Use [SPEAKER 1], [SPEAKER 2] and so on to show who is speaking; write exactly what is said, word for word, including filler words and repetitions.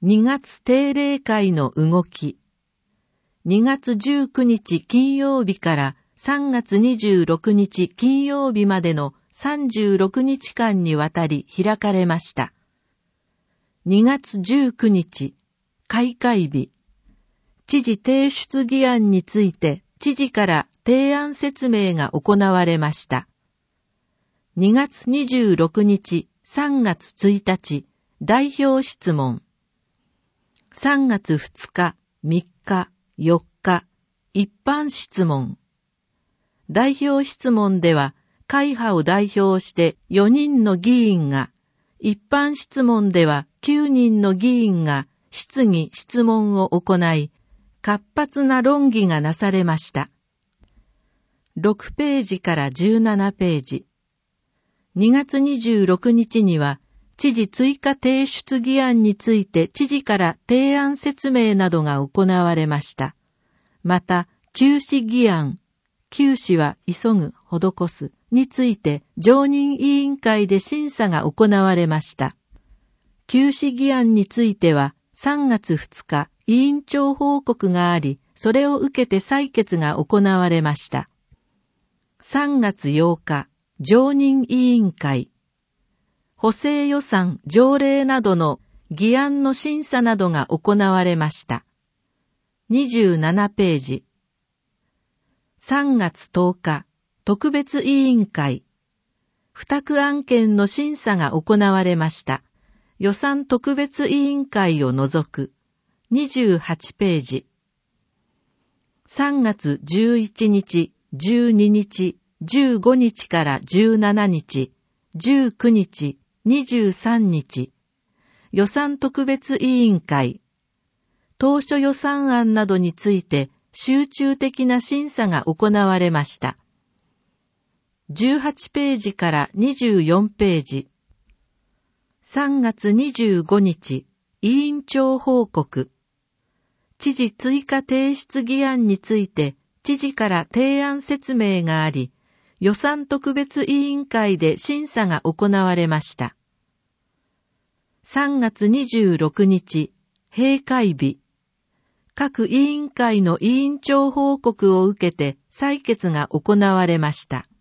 [SPEAKER 1] にがつ定例会の動き。にがつじゅうくにち金曜日からさんがつにじゅうろくにち金曜日までのさんじゅうろくにちかんにわたり開かれました。にがつじゅうくにち、開会日。知事提出議案について知事から提案説明が行われました。にがつにじゅうろくにち、さんがつついたち、代表質問。さんがつふつか、みっか、よっか、一般質問。代表質問では、会派を代表してよにんの議員が、一般質問ではきゅうにんの議員が質疑質問を行い、活発な論議がなされました。ろくページからじゅうななページ。にがつにじゅうろくにちには、知事追加提出議案について知事から提案説明などが行われました。また、休止議案、休止は急ぐ、施すについて常任委員会で審査が行われました。休止議案についてはさんがつふつか委員長報告があり、それを受けて採決が行われました。さんがつようか、常任委員会。補正予算、条例などの議案の審査などが行われました。にじゅうななページ。さんがつとおか、特別委員会。付託案件の審査が行われました。予算特別委員会を除く。にじゅうはちページ。さんがつじゅういちにち、じゅうににち、じゅうごにちからじゅうしちにち、じゅうくにち、にじゅうさんにち。予算特別委員会。当初予算案などについて集中的な審査が行われました。じゅうはちページからにじゅうよんページ。さんがつにじゅうごにち、委員長報告。知事追加提出議案について、知事から提案説明があり、予算特別委員会で審査が行われました。さんがつにじゅうろくにち、閉会日。各委員会の委員長報告を受けて採決が行われました。